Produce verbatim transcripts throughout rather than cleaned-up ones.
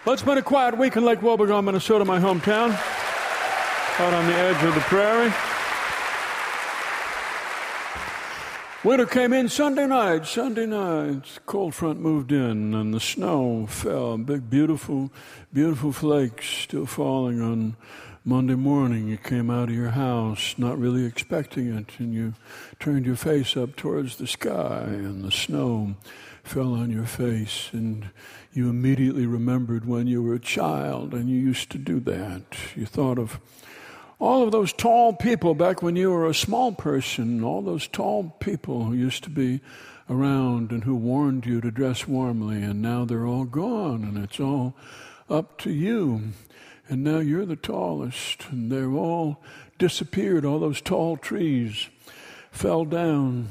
Well, it's been a quiet week in Lake Wobegon, Minnesota, my hometown, out on the edge of the prairie. Winter came in Sunday night, Sunday night. Cold front moved in, and the snow fell. Big, beautiful, beautiful flakes still falling on Monday morning. You came out of your house not really expecting it, and you turned your face up towards the sky, and the snow fell on your face, and you immediately remembered when you were a child, and you used to do that. You thought of all of those tall people back when you were a small person, all those tall people who used to be around and who warned you to dress warmly, and now they're all gone, and it's all up to you. And now you're the tallest, and they've all disappeared. All those tall trees fell down.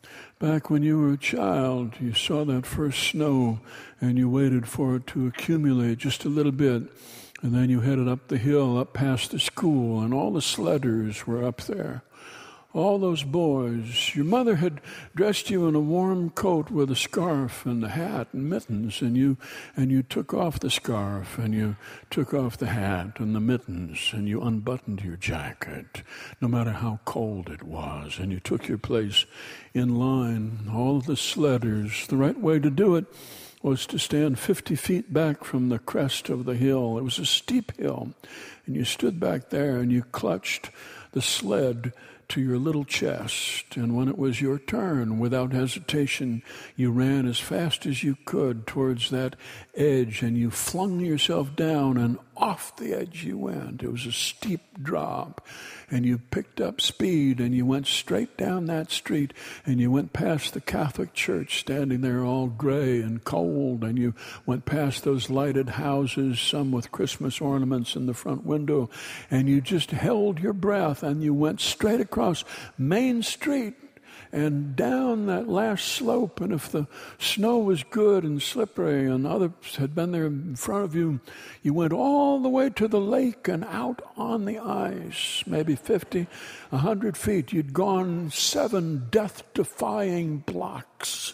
Back when you were a child, you saw that first snow, and you waited for it to accumulate just a little bit. And then you headed up the hill, up past the school, and all the sledders were up there. All those boys. Your mother had dressed you in a warm coat with a scarf and a hat and mittens, and you and you took off the scarf, and you took off the hat and the mittens, and you unbuttoned your jacket, no matter how cold it was, and you took your place in line. All of the sledders. The right way to do it was to stand fifty feet back from the crest of the hill. It was a steep hill, and you stood back there, and you clutched the sled to your little chest, and when it was your turn, without hesitation, you ran as fast as you could towards that edge, and you flung yourself down, and off the edge you went. It was a steep drop, and you picked up speed, and you went straight down that street, and you went past the Catholic church standing there all gray and cold, and you went past those lighted houses, some with Christmas ornaments in the front window, and you just held your breath, and you went straight across Main Street and down that last slope. And if the snow was good and slippery and others had been there in front of you, you went all the way to the lake and out on the ice, maybe fifty, a hundred feet. You'd gone seven death-defying blocks.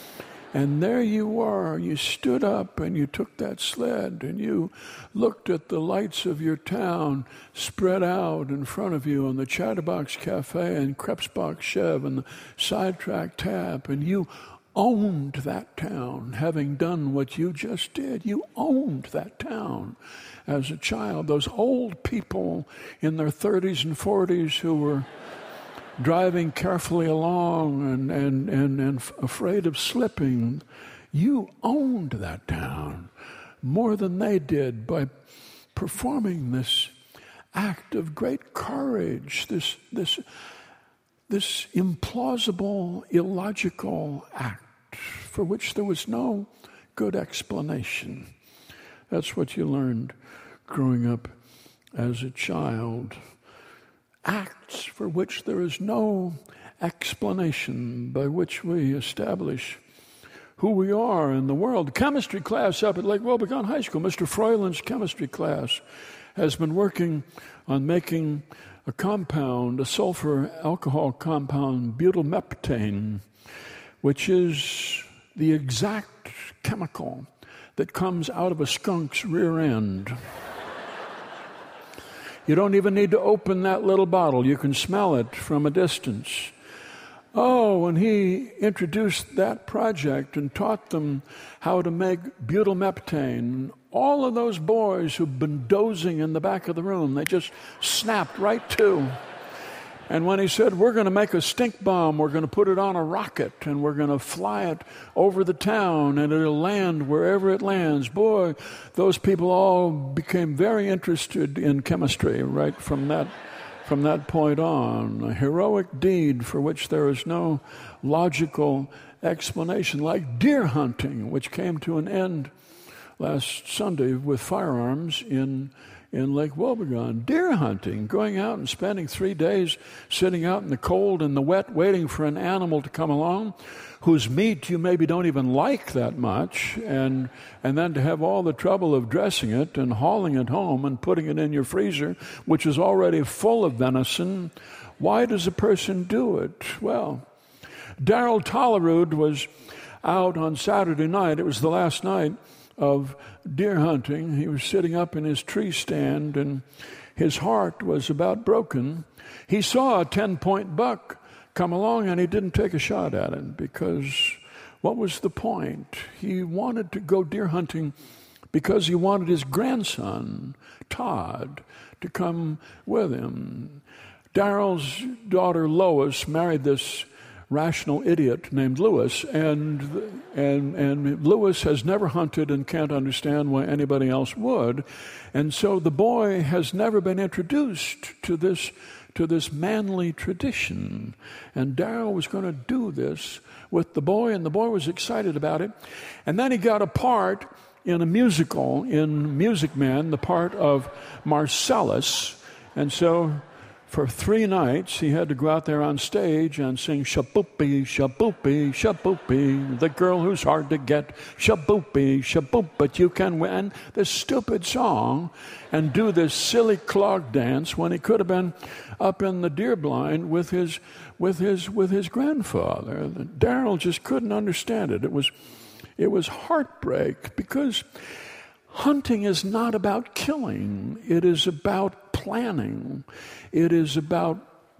And there you were. You stood up and you took that sled and you looked at the lights of your town spread out in front of you on the Chatterbox Cafe and Krebsbach Chev and the Sidetrack Tap, and you owned that town, having done what you just did. You owned that town as a child. Those old people in their thirties and forties who were driving carefully along and, and, and, and f- afraid of slipping, you owned that town more than they did by performing this act of great courage, this, this, this implausible, illogical act for which there was no good explanation. That's what you learned growing up as a child. Acts for which there is no explanation, by which we establish who we are in the world. The chemistry class up at Lake Wobegon High School, Mister Froyland's chemistry class, has been working on making a compound, a sulfur alcohol compound, butylmeptane, which is the exact chemical that comes out of a skunk's rear end. You don't even need to open that little bottle. You can smell it from a distance. Oh, when he introduced that project and taught them how to make butylmeptane, all of those boys who've been dozing in the back of the room, they just snapped right to. And when he said, we're going to make a stink bomb, we're going to put it on a rocket, and we're going to fly it over the town, and it'll land wherever it lands. Boy, those people all became very interested in chemistry right from that, from that point on. A heroic deed for which there is no logical explanation, like deer hunting, which came to an end last Sunday with firearms in in Lake Wobegon. Deer hunting, going out and spending three days sitting out in the cold and the wet waiting for an animal to come along whose meat you maybe don't even like that much, and and then to have all the trouble of dressing it and hauling it home and putting it in your freezer, which is already full of venison. Why does a person do it? Well, Daryl Tollerud was out on Saturday night. It was the last night of deer hunting. He was sitting up in his tree stand, and his heart was about broken. He saw a ten-point buck come along, and he didn't take a shot at it because what was the point? He wanted to go deer hunting because he wanted his grandson, Todd, to come with him. Daryl's daughter, Lois, married this rational idiot named Lewis, and and and Lewis has never hunted and can't understand why anybody else would, and so the boy has never been introduced to this to this manly tradition. And Daryl was going to do this with the boy, and the boy was excited about it. And then he got a part in a musical in Music Man, the part of Marcellus, and so for three nights, he had to go out there on stage and sing shaboopy, shaboopy, shaboopy, the girl who's hard to get, shaboopy, shaboop, but you can win, this stupid song, and do this silly clog dance when he could have been up in the deer blind with his, with his, with his grandfather. Daryl just couldn't understand it. It was, it was heartbreak, because hunting is not about killing. It is about planning. It is about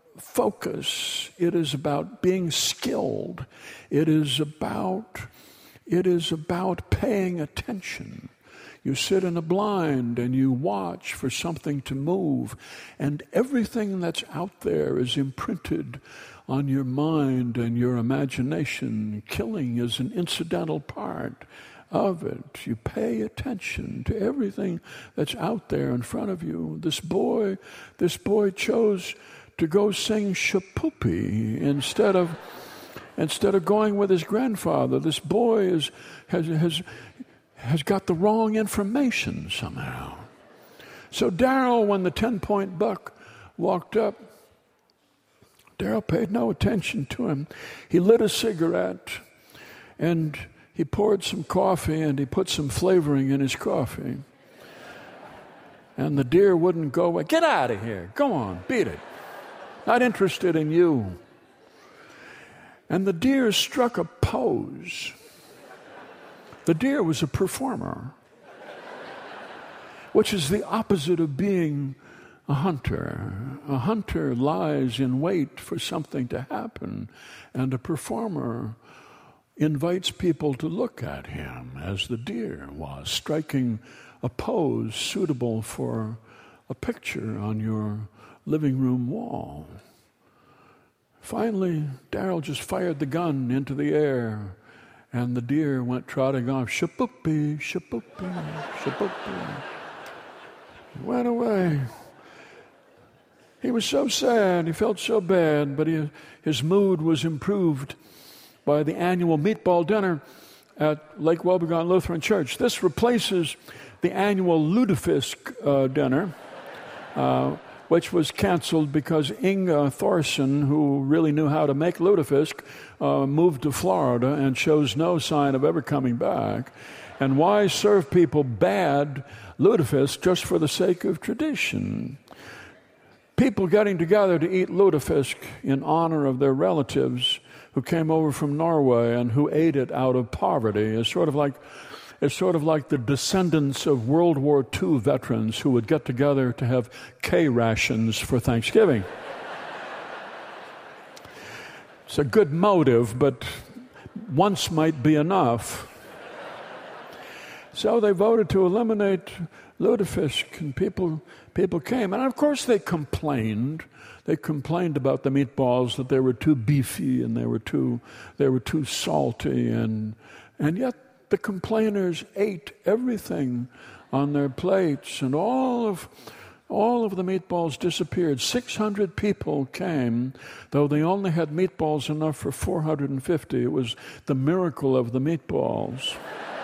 focus. It is about being skilled. It is about, it is about paying attention. You sit in a blind and you watch for something to move, and everything that's out there is imprinted on your mind and your imagination. Killing is an incidental part of it. You pay attention to everything that's out there in front of you. This boy, this boy chose to go sing shapoopy instead of instead of going with his grandfather. This boy is has has has got the wrong information somehow. So Daryl, when the ten-point buck walked up, Daryl paid no attention to him. He lit a cigarette, and he poured some coffee, and he put some flavoring in his coffee. And the deer wouldn't go away. Get out of here. Go on, beat it. Not interested in you. And the deer struck a pose. The deer was a performer, which is the opposite of being a hunter. A hunter lies in wait for something to happen, and a performer invites people to look at him, as the deer was, striking a pose suitable for a picture on your living room wall. Finally, Daryl just fired the gun into the air, and the deer went trotting off. Shapoopy, shapoopy, shapoopy. Went away. He was so sad. He felt so bad, but he, his mood was improved by the annual meatball dinner at Lake Wobegon Lutheran Church. This replaces the annual lutefisk uh, dinner, uh, which was canceled because Inga Thorson, who really knew how to make lutefisk, uh, moved to Florida and shows no sign of ever coming back. And why serve people bad lutefisk just for the sake of tradition? People getting together to eat lutefisk in honor of their relatives who came over from Norway and who ate it out of poverty is sort of like It's sort of like the descendants of World War Two veterans who would get together to have K rations for Thanksgiving. It's a good motive, but once might be enough. So they voted to eliminate lutefisk, and people people came. And of course they complained. They complained about the meatballs, that they were too beefy and they were too they were too salty, and and yet the complainers ate everything on their plates, and all of all of the meatballs disappeared. six hundred people came, though they only had meatballs enough for four hundred fifty. It was the miracle of the meatballs.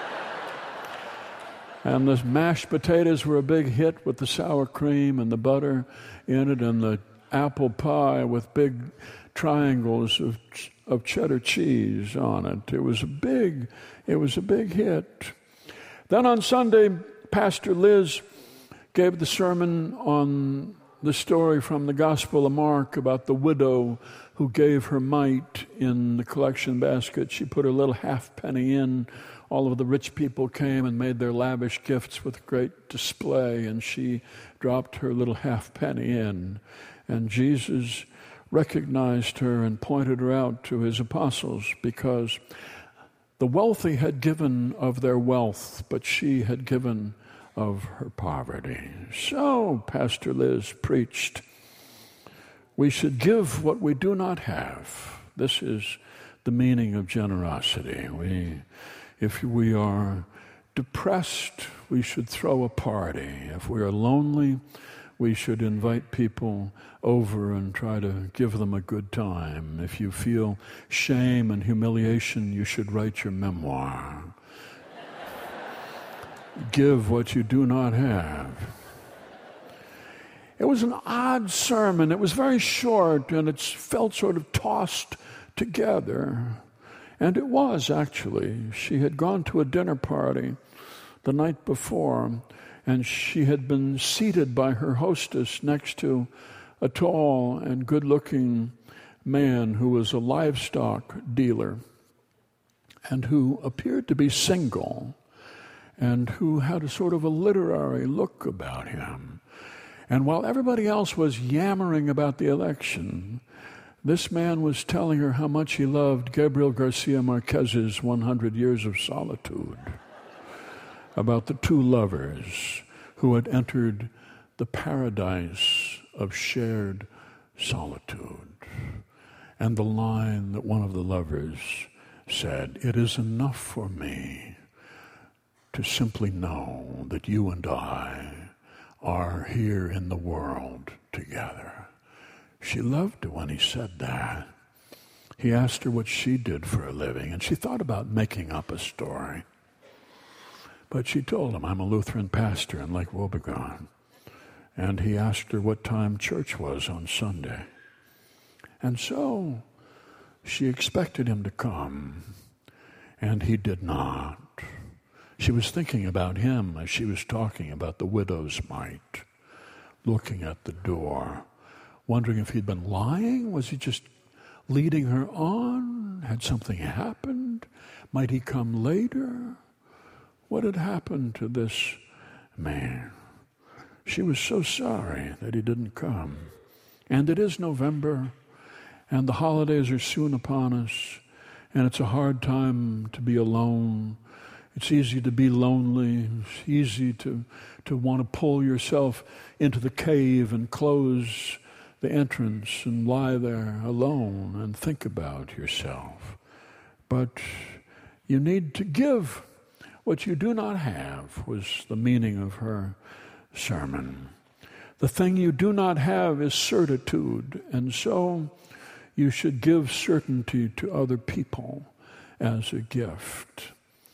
And the mashed potatoes were a big hit with the sour cream and the butter in it, and the apple pie with big triangles of of cheddar cheese on it. It was a big, it was a big hit. Then on Sunday, Pastor Liz gave the sermon on the story from the Gospel of Mark about the widow who gave her mite in the collection basket. She put her little half penny in all of the rich people came and made their lavish gifts with great display, and she dropped her little half penny in. And Jesus recognized her and pointed her out to his apostles, because the wealthy had given of their wealth, but she had given of her poverty. So, Pastor Liz preached, we should give what we do not have. This is the meaning of generosity. We, if we are depressed, we should throw a party. If we are lonely, we should invite people over and try to give them a good time. If you feel shame and humiliation, you should write your memoir. Give what you do not have. It was an odd sermon. It was very short, and it felt sort of tossed together. And it was, actually. She had gone to a dinner party the night before, and she had been seated by her hostess next to a tall and good-looking man who was a livestock dealer and who appeared to be single and who had a sort of a literary look about him. And while everybody else was yammering about the election, this man was telling her how much he loved Gabriel Garcia Marquez's one hundred years of Solitude, about the two lovers who had entered the paradise of shared solitude. And the line that one of the lovers said, "It is enough for me to simply know that you and I are here in the world together." She loved it when he said that. He asked her what she did for a living, and she thought about making up a story. But she told him, "I'm a Lutheran pastor in Lake Wobegon." And he asked her what time church was on Sunday. And so she expected him to come, and he did not. She was thinking about him as she was talking about the widow's mite, looking at the door, wondering if he'd been lying. Was he just leading her on? Had something happened? Might he come later? What had happened to this man? She was so sorry that he didn't come. And it is November, and the holidays are soon upon us, and it's a hard time to be alone. It's easy to be lonely. It's easy to, to want to pull yourself into the cave and close the entrance and lie there alone and think about yourself. But you need to give what you do not have, was the meaning of her sermon. The thing you do not have is certitude, and so you should give certainty to other people as a gift.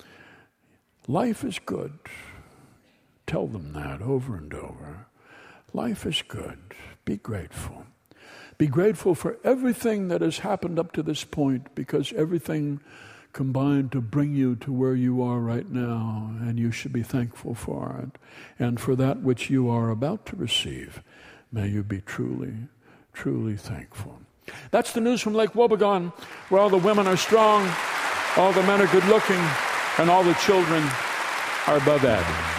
Life is good. Tell them that over and over. Life is good. Be grateful. Be grateful for everything that has happened up to this point, because everything combined to bring you to where you are right now, and you should be thankful for it. And for that which you are about to receive, may you be truly, truly thankful. That's the news from Lake Wobegon, where all the women are strong, all the men are good looking, and all the children are above average.